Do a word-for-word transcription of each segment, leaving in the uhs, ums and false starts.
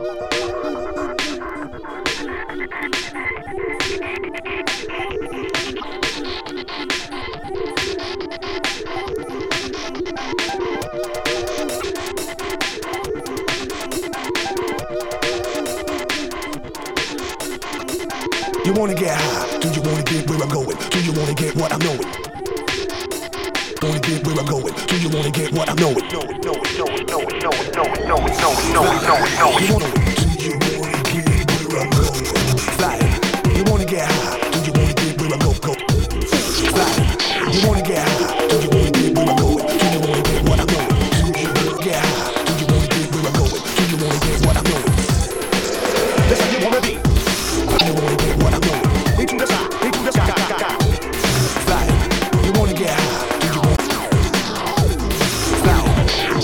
You wanna get high? Do you wanna get where I'm going? Do you wanna get what I'm knowing? Wanna get where I'm going? Do you wanna get what I'm knowing? Know it, know it, know it, know it, know it, know it, know it, know it, know it, know it, know it. You wanna do you wanna get where I'm going? Fly. You wanna get high? Do you wanna get where I'm going? Go. Fly. You wanna get high? Do you wanna get where I'm going? Do you wanna get what I'm knowing? Do you wanna get high? Do you wanna get where I'm going? Do you wanna get what I'm knowing? That's how you wanna be. You wanna get what I'm knowing? Into the sky, into the sky, sky, sky. Fly. You wanna get high? Do you wanna fly?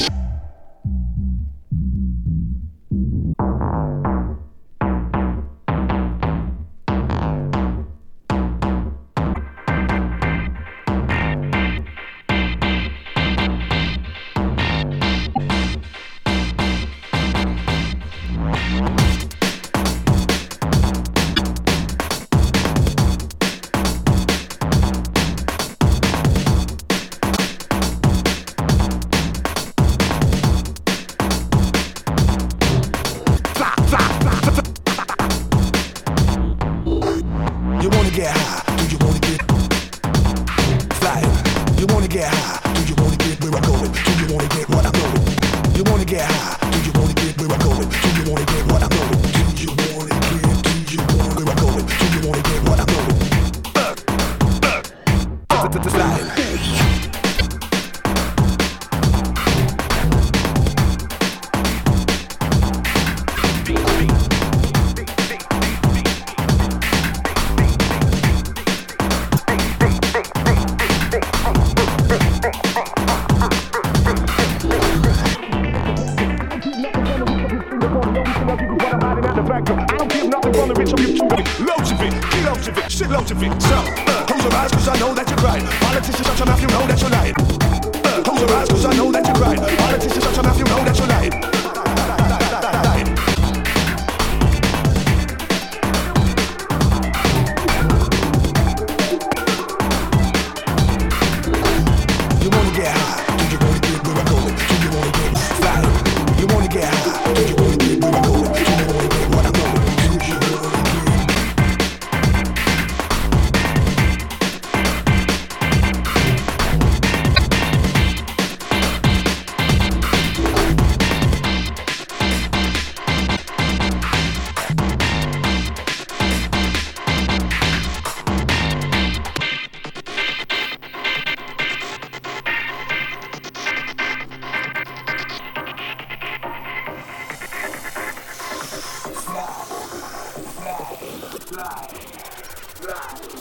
You wanna get high? Do you wanna get fly? You wanna get high? Do you wanna get where I'm going? Do you wanna get what I'm knowing? You wanna get high? Do you wanna get where I'm going? Do you wanna get what I'm knowing? Do you wanna get? Do you wanna where I'm going? Do you wanna get what I'm knowing? Uh, uh, fly. I don't give nothing from the rich of you too many. Loads of it, kilos of it, shitloads of it. So, uh, close your eyes cause I know that you're right. Politicians shut your mouth, you know that you're lying. Uh, close your eyes cause I know that you're right. Politicians shut your mouth, you know that you're lying. You wanna get high? Do you wanna get where I'm going? Do you wanna get fly? You wanna get high? Do you wanna get where I'm going? Do you wanna get what I'm knowing? Do you wanna get fly, fly, fly, fly.